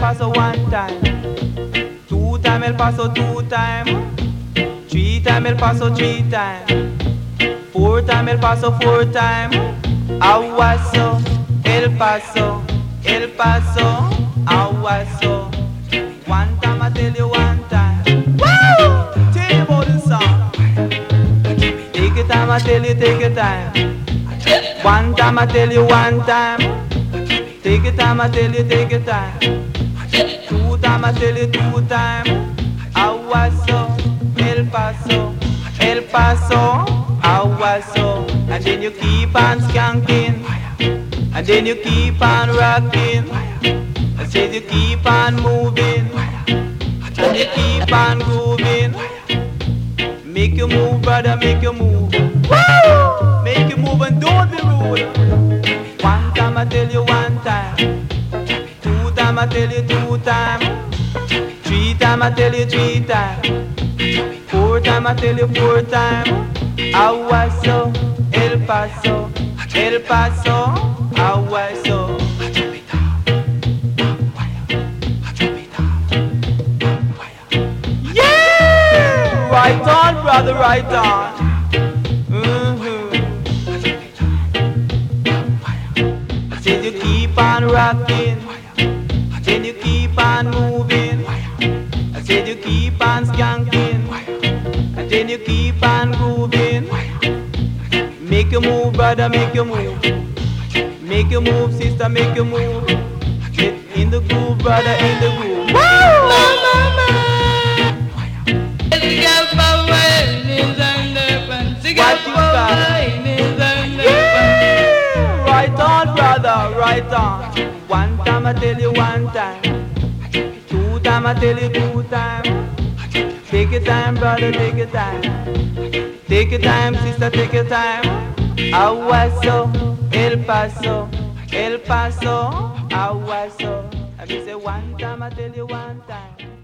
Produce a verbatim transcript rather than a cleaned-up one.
Paso one time. Two time El Paso two time. Three time El Paso three time. Four time El Paso four time. Aguaso, El Paso, El Paso, Aguaso. One time I tell you one time. Woo! Tell you about the song. Take your time I tell you, take your time. One time I tell you one time. Take your time I tell you, take your time. Two time I tell you two time. Aguaso, El Paso, El Paso, Aguaso. And then you keep on skanking. And then you keep on rocking. I said you keep on moving. And you keep on grooving. Make you move, brother, make you move. Woo! Make you move and don't be rude. One time I tell you one time. Two time I tell you two time. Three time I tell you three time. Four time I tell you four time. Aguaso, El Paso, El Paso, Aguaso. Yeah! Right on, brother, right on. Mm-hmm. I said you keep on rocking. Then you keep on moving. I said you keep on skanking. And then you keep on grooving. Make you move, brother, make you move. Make you move, sister, make you move. Get in the groove, brother, in the groove. Woo! What you got? Yeah! Right on, brother, right on. One time I tell you one time. Two time I tell you two time. Take your time, brother, take your time. Take your time, sister, take your time. Aguaso, El Paso, El Paso, Aguaso. I say one time, I tell you one time.